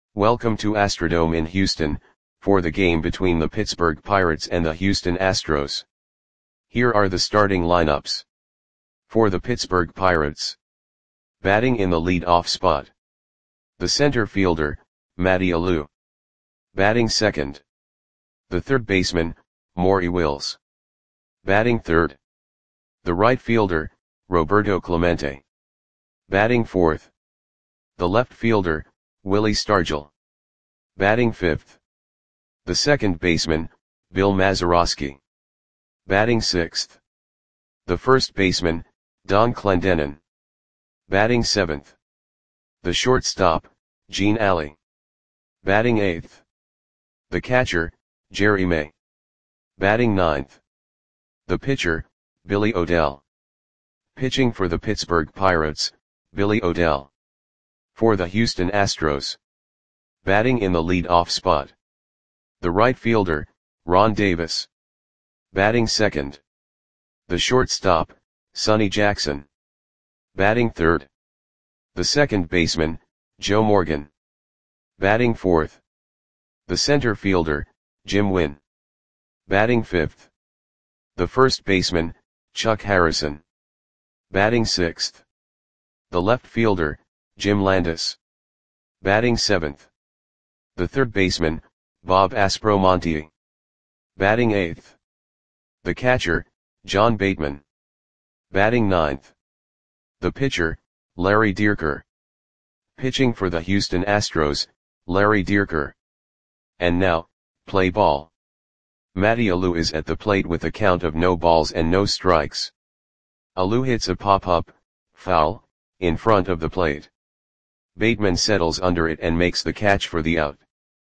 Welcome to Astrodome in Houston, for the game between the Pittsburgh Pirates and the Houston Astros. Here are the starting lineups. For the Pittsburgh Pirates. Batting in the lead-off spot. The center fielder, Matty Alou. Batting second. The third baseman, Maury Wills. Batting third. The right fielder, Roberto Clemente. Batting fourth. The left fielder, Willie Stargell. Batting fifth. The second baseman, Bill Mazeroski. Batting sixth. The first baseman, Don Clendenon. Batting seventh. The shortstop, Gene Alley. Batting eighth. The catcher, Jerry May. Batting ninth. The pitcher, Billy O'Dell. Pitching for the Pittsburgh Pirates, Billy O'Dell. For the Houston Astros. Batting in the lead-off spot. The right fielder, Ron Davis. Batting second. The shortstop, Sonny Jackson. Batting third. The second baseman, Joe Morgan. Batting fourth. The center fielder, Jim Wynn. Batting fifth. The first baseman, Chuck Harrison. Batting sixth. The left fielder, Jim Landis. Batting seventh. The third baseman, Bob Aspromonte. Batting eighth. The catcher, John Bateman. Batting ninth. The pitcher, Larry Dierker. Pitching for the Houston Astros, Larry Dierker. And now, play ball. Matty Alou is at the plate with a count of no balls and no strikes. Alou hits a pop-up, foul, in front of the plate. Bateman settles under it and makes the catch for the out.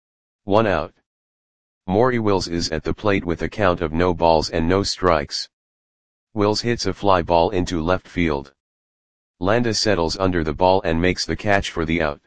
1 out. Maury Wills is at the plate with a count of no balls and no strikes. Wills hits a fly ball into left field. Landis settles under the ball and makes the catch for the out.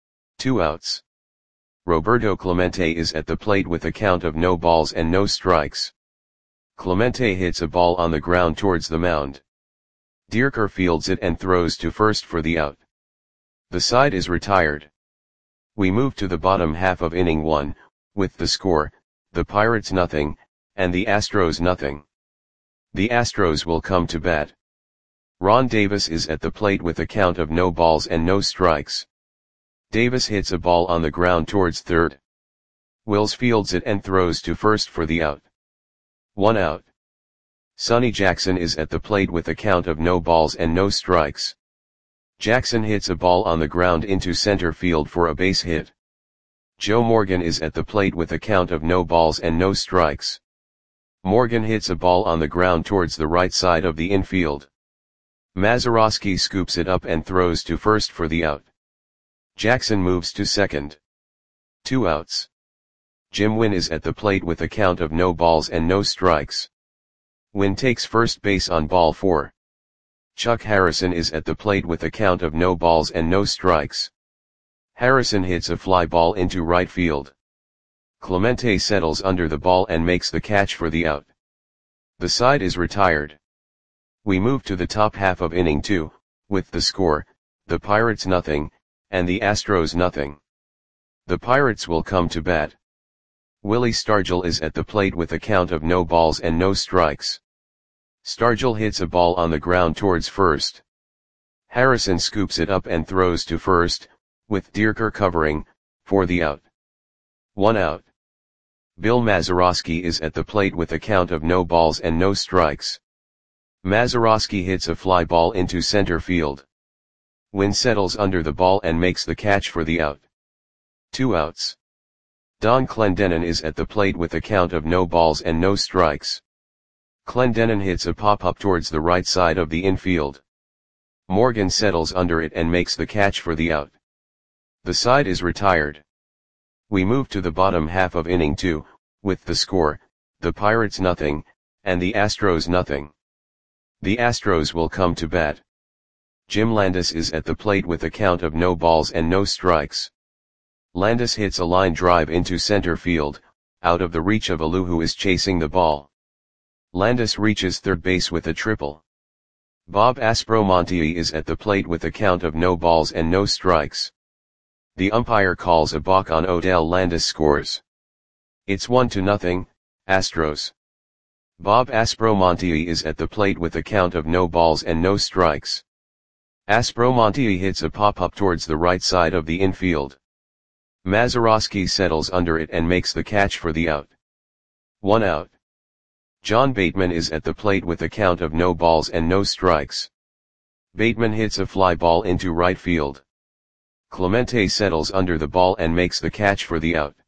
2 outs. Roberto Clemente is at the plate with a count of no balls and no strikes. Clemente hits a ball on the ground towards the mound. Dierker fields it and throws to first for the out. The side is retired. We move to the bottom half of inning 1, with the score, the Pirates nothing, and the Astros nothing. The Astros will come to bat. Ron Davis is at the plate with a count of no balls and no strikes. Davis hits a ball on the ground towards third. Wills fields it and throws to first for the out. 1 out. Sonny Jackson is at the plate with a count of no balls and no strikes. Jackson hits a ball on the ground into center field for a base hit. Joe Morgan is at the plate with a count of no balls and no strikes. Morgan hits a ball on the ground towards the right side of the infield. Mazeroski scoops it up and throws to first for the out. Jackson moves to second. 2 outs. Jim Wynn is at the plate with a count of no balls and no strikes. Wynn takes first base on ball 4. Chuck Harrison is at the plate with a count of no balls and no strikes. Harrison hits a fly ball into right field. Clemente settles under the ball and makes the catch for the out. The side is retired. We move to the top half of inning 2, with the score, the Pirates nothing, and the Astros nothing. The Pirates will come to bat. Willie Stargell is at the plate with a count of no balls and no strikes. Stargell hits a ball on the ground towards first. Harrison scoops it up and throws to first, with Dierker covering, for the out. 1 out. Bill Mazeroski is at the plate with a count of no balls and no strikes. Mazeroski hits a fly ball into center field. Wynn settles under the ball and makes the catch for the out. 2 outs. Don Clendenon is at the plate with a count of no balls and no strikes. Clendenon hits a pop-up towards the right side of the infield. Morgan settles under it and makes the catch for the out. The side is retired. We move to the bottom half of inning 2, with the score, the Pirates nothing, and the Astros nothing. The Astros will come to bat. Jim Landis is at the plate with a count of no balls and no strikes. Landis hits a line drive into center field, out of the reach of Alou, who is chasing the ball. Landis reaches third base with a triple. Bob Aspromonte is at the plate with a count of no balls and no strikes. The umpire calls a balk on Odell. Landis scores. It's 1-0, Astros. Bob Aspromonte is at the plate with a count of no balls and no strikes. Aspromonte hits a pop-up towards the right side of the infield. Mazeroski settles under it and makes the catch for the out. 1 out. John Bateman is at the plate with a count of no balls and no strikes. Bateman hits a fly ball into right field. Clemente settles under the ball and makes the catch for the out.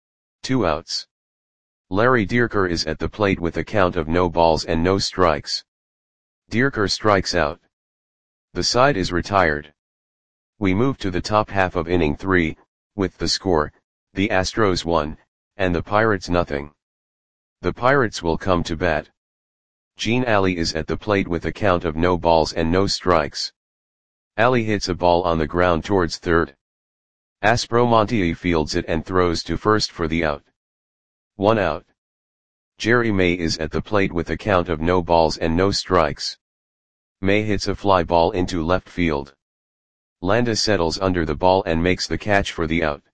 2 outs. Larry Dierker is at the plate with a count of no balls and no strikes. Dierker strikes out. The side is retired. We move to the top half of inning 3, with the score, the Astros 1, and the Pirates nothing. The Pirates will come to bat. Gene Alley is at the plate with a count of no balls and no strikes. Alley hits a ball on the ground towards third. Aspromonte fields it and throws to first for the out. 1 out. Jerry May is at the plate with a count of no balls and no strikes. May hits a fly ball into left field. Landis settles under the ball and makes the catch for the out.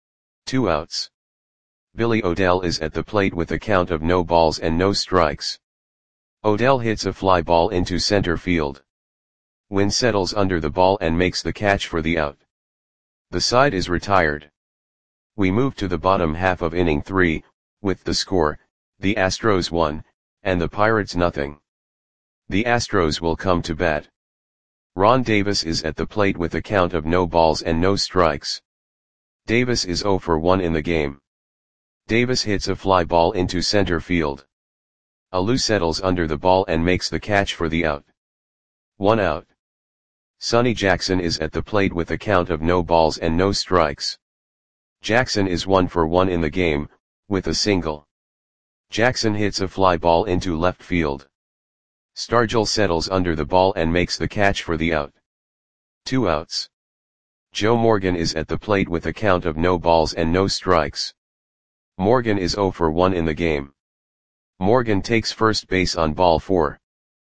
2 outs. Billy Odell is at the plate with a count of no balls and no strikes. Odell hits a fly ball into center field. Wynn settles under the ball and makes the catch for the out. The side is retired. We move to the bottom half of inning 3, with the score, the Astros 1, and the Pirates nothing. The Astros will come to bat. Ron Davis is at the plate with a count of no balls and no strikes. Davis is 0 for 1 in the game. Davis hits a fly ball into center field. Alou settles under the ball and makes the catch for the out. 1 out. Sonny Jackson is at the plate with a count of no balls and no strikes. Jackson is 1 for 1 in the game, with a single. Jackson hits a fly ball into left field. Stargell settles under the ball and makes the catch for the out. 2 outs. Joe Morgan is at the plate with a count of no balls and no strikes. Morgan is 0 for 1 in the game. Morgan takes first base on ball 4.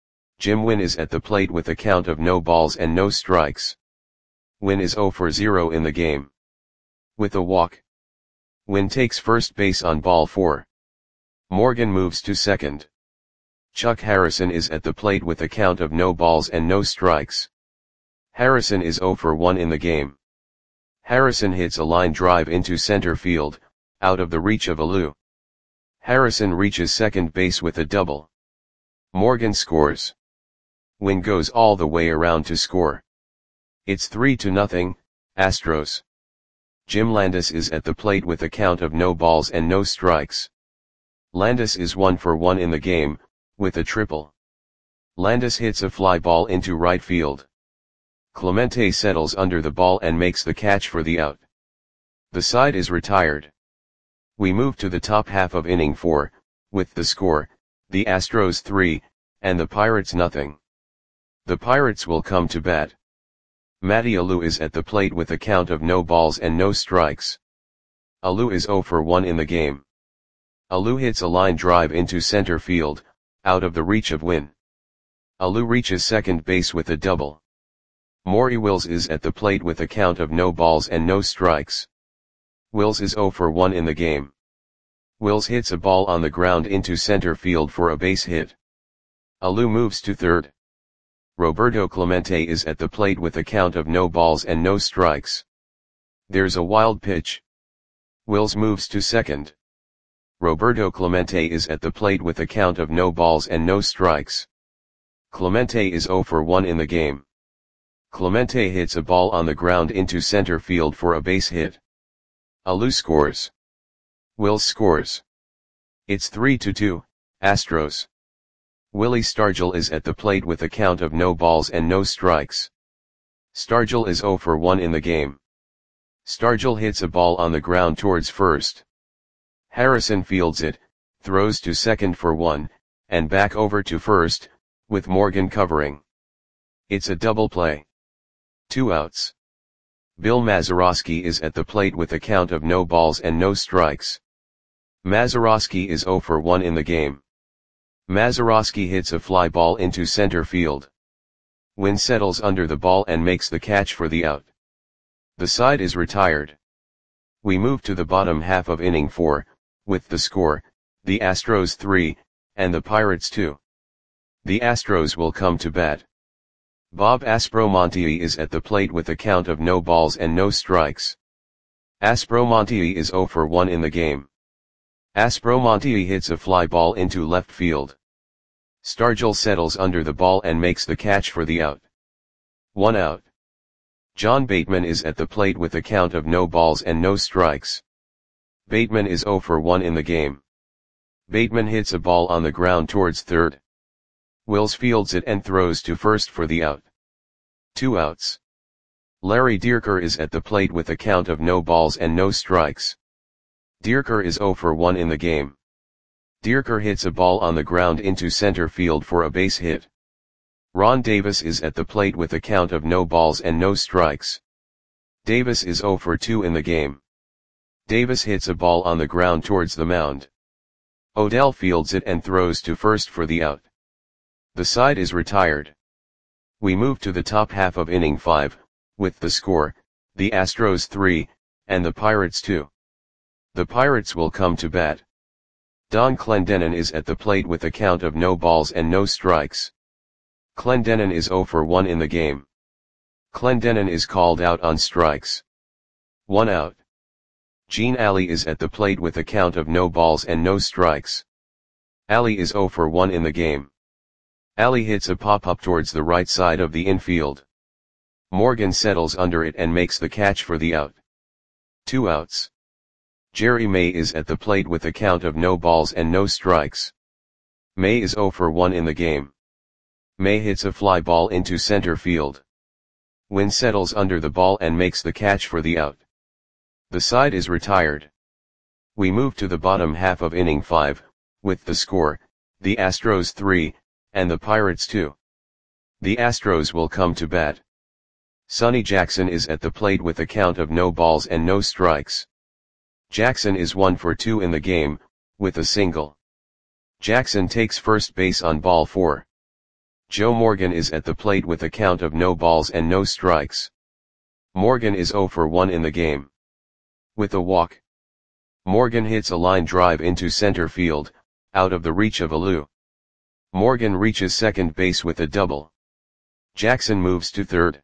Jim Wynn is at the plate with a count of no balls and no strikes. Wynn is 0 for 0 in the game. With a walk. Wynn takes first base on ball 4. Morgan moves to second. Chuck Harrison is at the plate with a count of no balls and no strikes. Harrison is 0 for 1 in the game. Harrison hits a line drive into center field, out of the reach of Alou. Harrison reaches second base with a double. Morgan scores. Wynn goes all the way around to score. It's 3-0, Astros. Jim Landis is at the plate with a count of no balls and no strikes. Landis is 1 for 1 in the game, with a triple. Landis hits a fly ball into right field. Clemente settles under the ball and makes the catch for the out. The side is retired. We move to the top half of inning 4, with the score, the Astros 3, and the Pirates nothing. The Pirates will come to bat. Matty Alou is at the plate with a count of no balls and no strikes. Alou is 0 for 1 in the game. Alou hits a line drive into center field, out of the reach of Wynn. Alou reaches second base with a double. Maury Wills is at the plate with a count of no balls and no strikes. Wills is 0 for 1 in the game. Wills hits a ball on the ground into center field for a base hit. Alou moves to third. Roberto Clemente is at the plate with a count of no balls and no strikes. There's a wild pitch. Wills moves to second. Roberto Clemente is at the plate with a count of no balls and no strikes. Clemente is 0 for 1 in the game. Clemente hits a ball on the ground into center field for a base hit. Alou scores. Wills scores. It's 3-2, Astros. Willie Stargell is at the plate with a count of no balls and no strikes. Stargell is 0 for 1 in the game. Stargell hits a ball on the ground towards first. Harrison fields it, throws to second for 1, and back over to first, with Morgan covering. It's a double play. 2 outs. Bill Mazeroski is at the plate with a count of no balls and no strikes. Mazeroski is 0 for 1 in the game. Mazeroski hits a fly ball into center field. Wynn settles under the ball and makes the catch for the out. The side is retired. We move to the bottom half of inning 4, with the score, the Astros 3, and the Pirates 2. The Astros will come to bat. Bob Aspromonte is at the plate with a count of no balls and no strikes. Aspromonte is 0 for 1 in the game. Aspromonte hits a fly ball into left field. Stargell settles under the ball and makes the catch for the out. 1 out. John Bateman is at the plate with a count of no balls and no strikes. Bateman is 0 for 1 in the game. Bateman hits a ball on the ground towards third. Wills fields it and throws to first for the out. 2 outs. Larry Dierker is at the plate with a count of no balls and no strikes. Dierker is 0 for 1 in the game. Dierker hits a ball on the ground into center field for a base hit. Ron Davis is at the plate with a count of no balls and no strikes. Davis is 0 for 2 in the game. Davis hits a ball on the ground towards the mound. Odell fields it and throws to first for the out. The side is retired. We move to the top half of inning 5, with the score, the Astros 3, and the Pirates 2. The Pirates will come to bat. Don Clendenon is at the plate with a count of no balls and no strikes. Clendenon is 0 for 1 in the game. Clendenon is called out on strikes. 1 out. Gene Alley is at the plate with a count of no balls and no strikes. Alley is 0 for 1 in the game. Alley hits a pop-up towards the right side of the infield. Morgan settles under it and makes the catch for the out. 2 outs. Jerry May is at the plate with a count of no balls and no strikes. May is 0 for 1 in the game. May hits a fly ball into center field. Wynn settles under the ball and makes the catch for the out. The side is retired. We move to the bottom half of inning 5, with the score, the Astros 3, and the Pirates 2. The Astros will come to bat. Sonny Jackson is at the plate with a count of no balls and no strikes. Jackson is 1 for 2 in the game, with a single. Jackson takes first base on ball 4. Joe Morgan is at the plate with a count of no balls and no strikes. Morgan is 0 for 1 in the game. With a walk. Morgan hits a line drive into center field, out of the reach of Alou. Morgan reaches second base with a double. Jackson moves to third.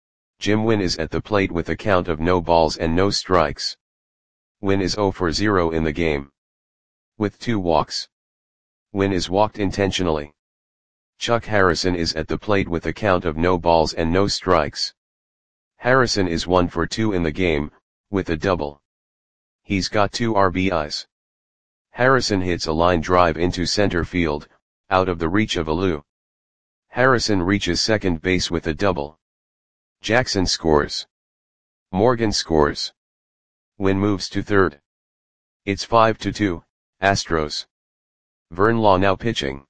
Jim Wynn is at the plate with a count of no balls and no strikes. Wynn is 0 for 0 in the game. With 2 walks. Wynn is walked intentionally. Chuck Harrison is at the plate with a count of no balls and no strikes. Harrison is 1 for 2 in the game, with a double. He's got 2 RBIs. Harrison hits a line drive into center field, out of the reach of Alou. Harrison reaches second base with a double. Jackson scores. Morgan scores. Wynn moves to third. It's 5-2, Astros. Vern Law now pitching.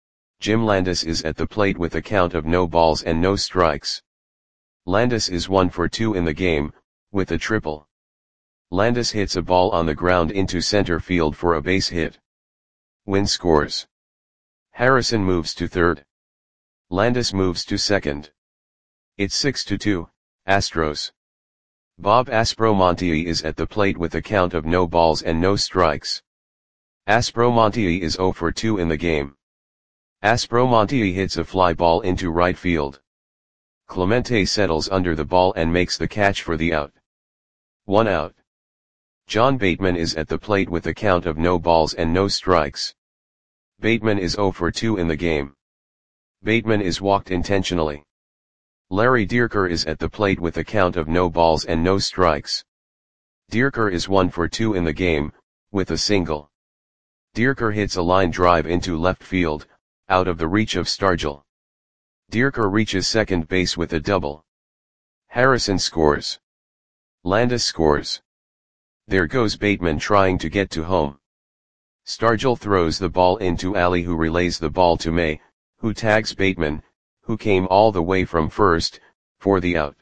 Jim Landis is at the plate with a count of no balls and no strikes. Landis is 1 for 2 in the game, with a triple. Landis hits a ball on the ground into center field for a base hit. Wynn scores. Harrison moves to third. Landis moves to second. It's 6-2, Astros. Bob Aspromonte is at the plate with a count of no balls and no strikes. Aspromonte is 0 for 2 in the game. Aspromonte hits a fly ball into right field. Clemente settles under the ball and makes the catch for the out. 1 out. John Bateman is at the plate with a count of no balls and no strikes. Bateman is 0 for 2 in the game. Bateman is walked intentionally. Larry Dierker is at the plate with a count of no balls and no strikes. Dierker is 1 for 2 in the game, with a single. Dierker hits a line drive into left field, out of the reach of Stargell. Dierker reaches second base with a double. Harrison scores. Landis scores. There goes Bateman trying to get to home. Stargell throws the ball into Alley, who relays the ball to May, who tags Bateman, who came all the way from first, for the out.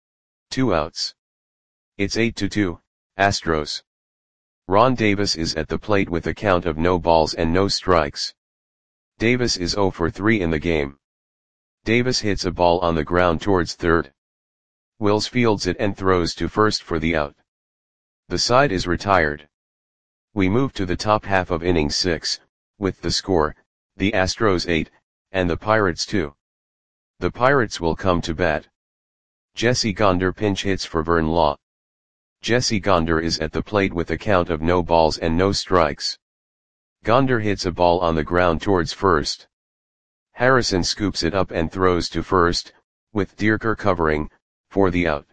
2 outs. It's 8-2, Astros. Ron Davis is at the plate with a count of no balls and no strikes. Davis is 0 for 3 in the game. Davis hits a ball on the ground towards third. Wills fields it and throws to first for the out. The side is retired. We move to the top half of inning 6, with the score, the Astros 8, and the Pirates 2. The Pirates will come to bat. Jesse Gonder pinch hits for Vern Law. Jesse Gonder is at the plate with a count of no balls and no strikes. Gonder hits a ball on the ground towards first. Harrison scoops it up and throws to first, with Dierker covering, for the out.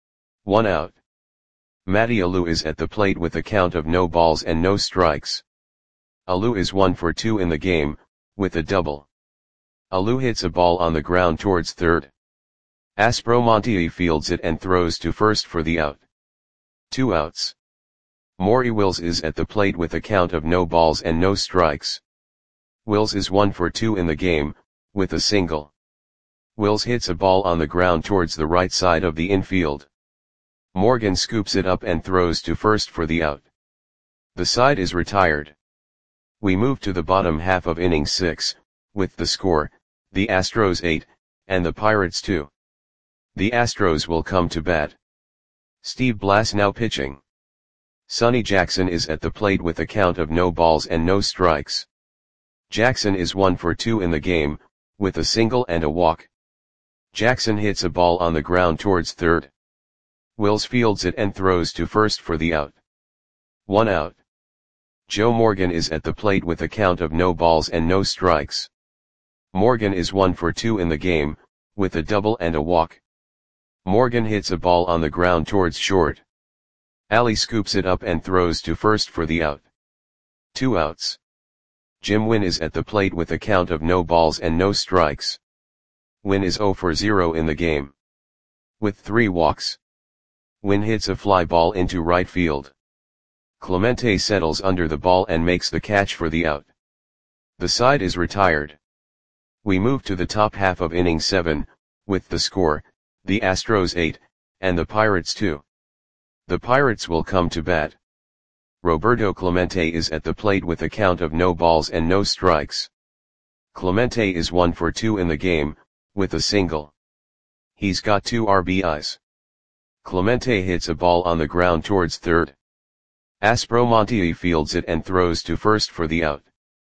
1 out. Matty Alou is at the plate with a count of no balls and no strikes. Alou is 1 for 2 in the game, with a double. Alou hits a ball on the ground towards third. Aspromonte fields it and throws to first for the out. 2 outs. Maury Wills is at the plate with a count of no balls and no strikes. Wills is 1 for 2 in the game, with a single. Wills hits a ball on the ground towards the right side of the infield. Morgan scoops it up and throws to first for the out. The side is retired. We move to the bottom half of inning 6, with the score, the Astros 8, and the Pirates 2. The Astros will come to bat. Steve Blass now pitching. Sonny Jackson is at the plate with a count of no balls and no strikes. Jackson is 1 for 2 in the game, with a single and a walk. Jackson hits a ball on the ground towards third. Wills fields it and throws to first for the out. 1 out. Joe Morgan is at the plate with a count of no balls and no strikes. Morgan is 1 for 2 in the game, with a double and a walk. Morgan hits a ball on the ground towards short. Ali scoops it up and throws to first for the out. 2 outs. Jim Wynn is at the plate with a count of no balls and no strikes. Wynn is 0 for 0 in the game. With 3 walks. Wynn hits a fly ball into right field. Clemente settles under the ball and makes the catch for the out. The side is retired. We move to the top half of inning 7, with the score, the Astros 8, and the Pirates 2. The Pirates will come to bat. Roberto Clemente is at the plate with a count of no balls and no strikes. Clemente is 1 for 2 in the game, with a single. He's got 2 RBIs. Clemente hits a ball on the ground towards third. Aspromonte fields it and throws to first for the out.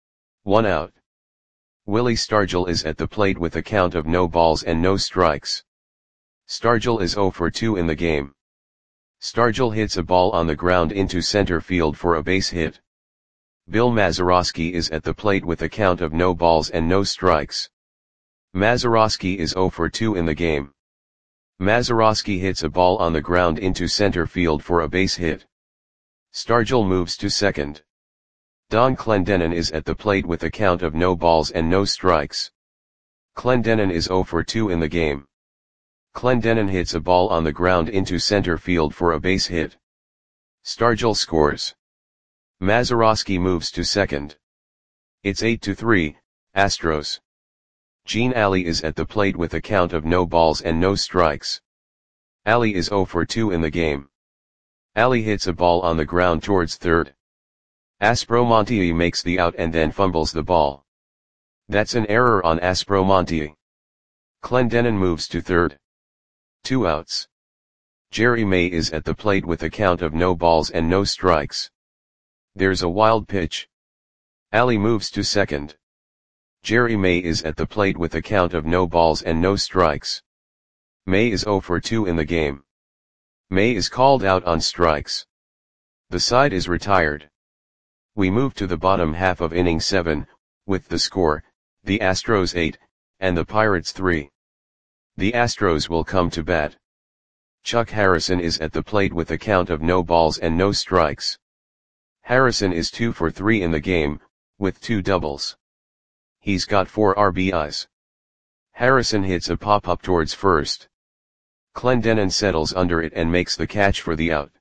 1 out. Willie Stargell is at the plate with a count of no balls and no strikes. Stargell is 0 for 2 in the game. Stargell hits a ball on the ground into center field for a base hit. Bill Mazeroski is at the plate with a count of no balls and no strikes. Mazeroski is 0 for 2 in the game. Mazeroski hits a ball on the ground into center field for a base hit. Stargell moves to second. Don Clendenon is at the plate with a count of no balls and no strikes. Clendenon is 0 for 2 in the game. Clendenon hits a ball on the ground into center field for a base hit. Stargell scores. Mazeroski moves to second. It's 8-3, Astros. Gene Alley is at the plate with a count of no balls and no strikes. Alley is 0 for 2 in the game. Alley hits a ball on the ground towards third. Aspromonte makes the out and then fumbles the ball. That's an error on Aspromonte. Clendenon moves to third. 2 outs. Jerry May is at the plate with a count of no balls and no strikes. There's a wild pitch. Alley moves to second. Jerry May is at the plate with a count of no balls and no strikes. May is 0 for 2 in the game. May is called out on strikes. The side is retired. We move to the bottom half of inning 7, with the score, the Astros 8, and the Pirates 3. The Astros will come to bat. Chuck Harrison is at the plate with a count of no balls and no strikes. Harrison is 2 for 3 in the game, with 2 doubles. He's got 4 RBIs. Harrison hits a pop-up towards first. Clendenon settles under it and makes the catch for the out.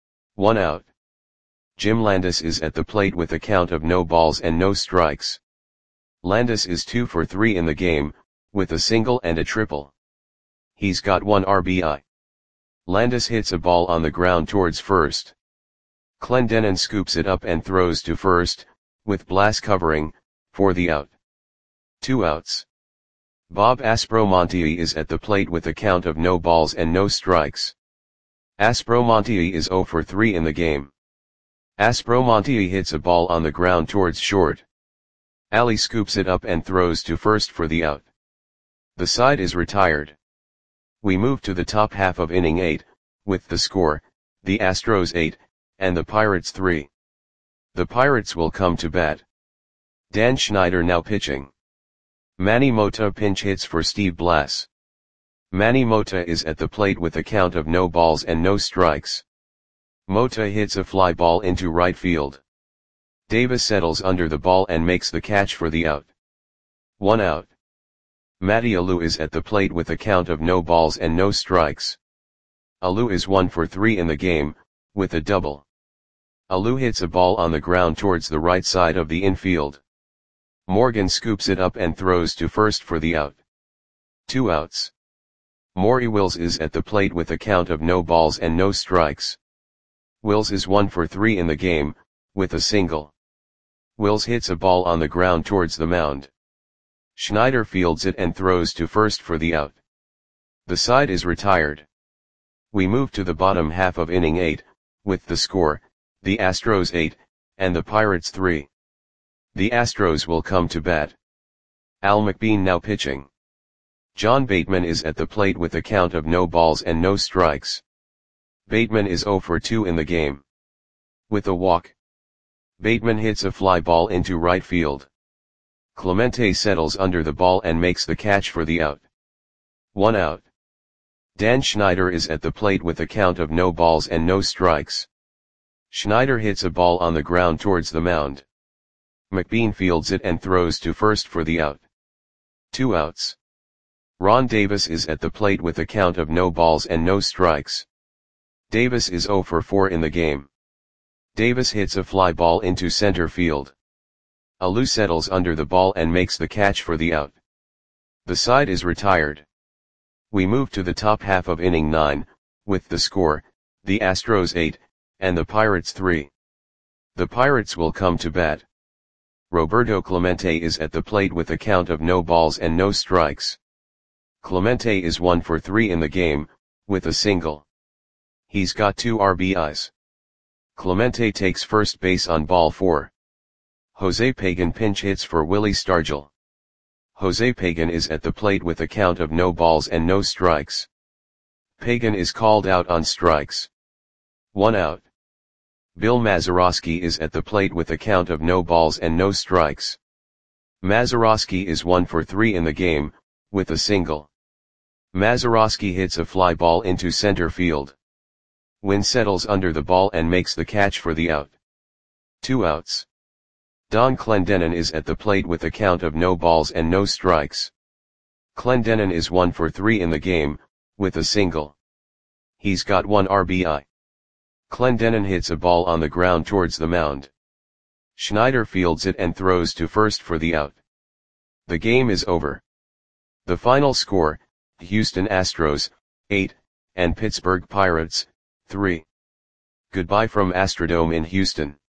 1 out. Jim Landis is at the plate with a count of no balls and no strikes. Landis is 2 for 3 in the game, with a single and a triple. He's got 1 RBI. Landis hits a ball on the ground towards first. Clendenon scoops it up and throws to first, with Blass covering, for the out. 2 outs. Bob Aspromonte is at the plate with a count of no balls and no strikes. Aspromonte is 0 for 3 in the game. Aspromonte hits a ball on the ground towards short. Ali scoops it up and throws to first for the out. The side is retired. We move to the top half of inning 8, with the score, the Astros 8, and the Pirates 3. The Pirates will come to bat. Dan Schneider now pitching. Manny Mota pinch hits for Steve Blass. Manny Mota is at the plate with a count of no balls and no strikes. Mota hits a fly ball into right field. Davis settles under the ball and makes the catch for the out. 1 out. Matty Alou is at the plate with a count of no balls and no strikes. Alou is 1 for 3 in the game, with a double. Alou hits a ball on the ground towards the right side of the infield. Morgan scoops it up and throws to first for the out. 2 outs. Maury Wills is at the plate with a count of no balls and no strikes. Wills is 1 for 3 in the game, with a single. Wills hits a ball on the ground towards the mound. Schneider fields it and throws to first for the out. The side is retired. We move to the bottom half of inning 8, with the score, the Astros 8, and the Pirates 3. The Astros will come to bat. Al McBean now pitching. John Bateman is at the plate with a count of no balls and no strikes. Bateman is 0 for 2 in the game. With a walk. Bateman hits a fly ball into right field. Clemente settles under the ball and makes the catch for the out. 1 out. Dan Schneider is at the plate with a count of no balls and no strikes. Schneider hits a ball on the ground towards the mound. McBean fields it and throws to first for the out. 2 outs. Ron Davis is at the plate with a count of no balls and no strikes. Davis is 0 for 4 in the game. Davis hits a fly ball into center field. Alou settles under the ball and makes the catch for the out. The side is retired. We move to the top half of inning 9, with the score, the Astros 8, and the Pirates 3. The Pirates will come to bat. Roberto Clemente is at the plate with a count of no balls and no strikes. Clemente is 1 for 3 in the game, with a single. He's got 2 RBIs. Clemente takes first base on ball 4. Jose Pagan pinch hits for Willie Stargell. Jose Pagan is at the plate with a count of no balls and no strikes. Pagan is called out on strikes. 1 out. Bill Mazeroski is at the plate with a count of no balls and no strikes. Mazeroski is 1 for 3 in the game, with a single. Mazeroski hits a fly ball into center field. Wynn settles under the ball and makes the catch for the out. 2 outs. Don Clendenon is at the plate with a count of no balls and no strikes. Clendenon is 1 for 3 in the game, with a single. He's got 1 RBI. Clendenon hits a ball on the ground towards the mound. Schneider fields it and throws to first for the out. The game is over. The final score, Houston Astros, 8, and Pittsburgh Pirates, 3. Goodbye from Astrodome in Houston.